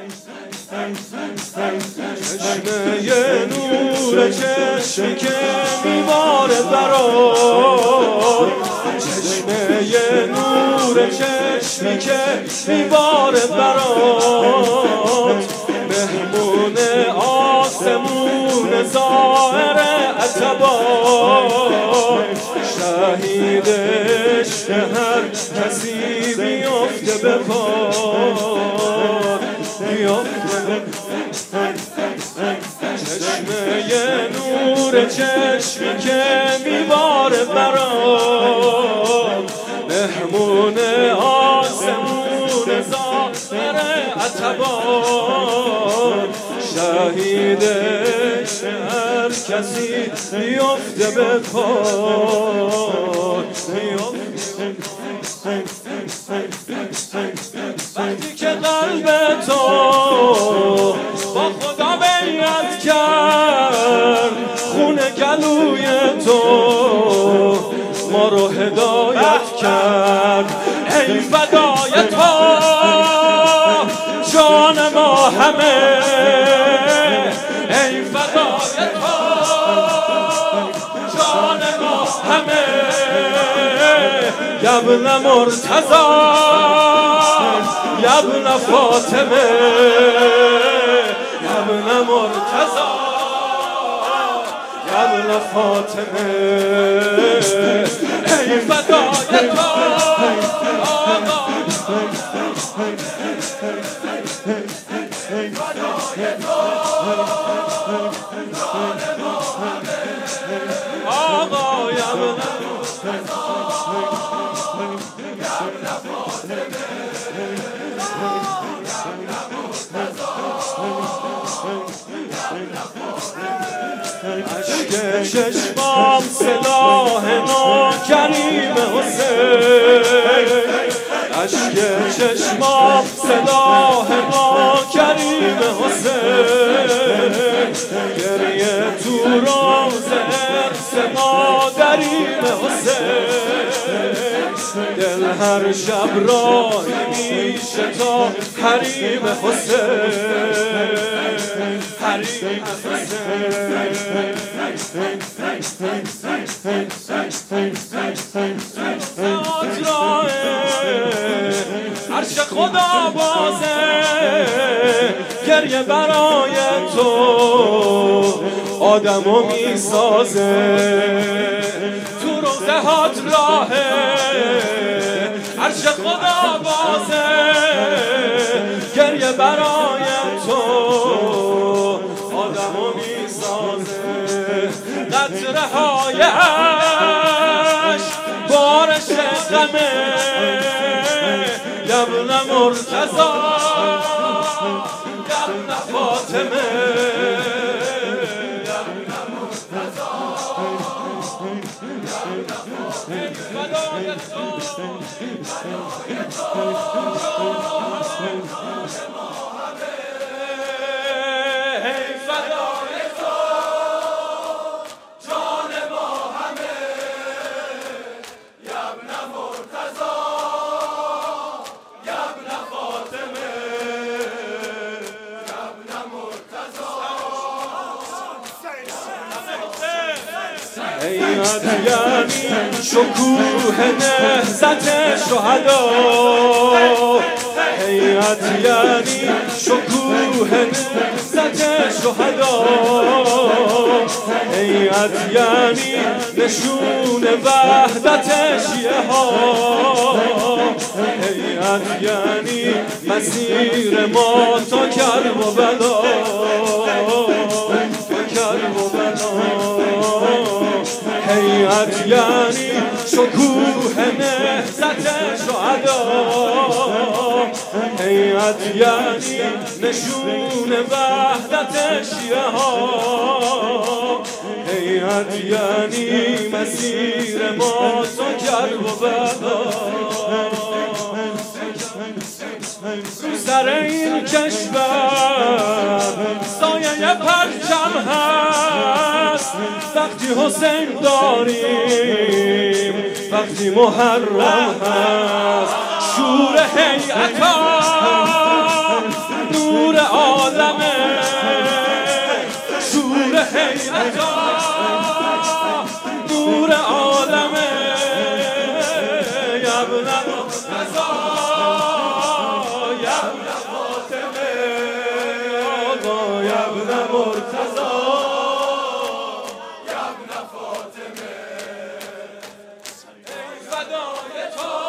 چشمه نور چشمی که میباره برات، چشمه نور چشمی که میباره برات، مهمون آسمون ظاهر عتبات، شهید عشق هر کسی بیفته به پات، بیفته به چشمه نور چشمی که میباره برات، مهمون آسمون ظاهر عتبات، شهید عشق هر کسی بیفته به پات، وقتی که قلب تو با خدا بیعت کرد، خون گلوی تو ما رو هدایت کرد، ای فدای تو جان ما همه، ای فدای تو جان ما همه، ابن مرتضی ابن فاطمه، ابن مرتضی ابن فاطمه، ای فدای تو آقا، عشق چشمام سلاح ناکریم حسین، عشق چشمام سلاح ناکریم حسین، گریه تو روز ارث مادریم حسین، دل هر شب راهی میشه تا حریم حسین، حریم حسین، عرش خدا بازه گریه برای تو آدمو میسازه، تو روزه هات راهه عرش خدا بازه گریه برای تو آدمو میسازه، قطره های عشق بارش غمه، ابن مرتضی ابن فاطمه، ابن مرتضی فدای تو هیئت یعنی شکوه نهضت شهدا، هیئت یعنی شکوه نهضت شهدا، هیئت یعنی نشون وحدت شیعه ها، هیئت یعنی مسیر ما تا کربلا، تا کربلا، هیئت یعنی شکوه نهضت شهدا، هیئت یعنی نشون وحدت شیعه ها، هیئت یعنی مسیر ما تا کربلا، رو سر این کشور سایه پرچم هست، وقتی حسین داریم وقتی محرم هست، شور هیئتان نور عطا نور عالمه یبن مرتضا یبن فاطمه آقا یبن مرتضا یبن فاطمه ای فدای تو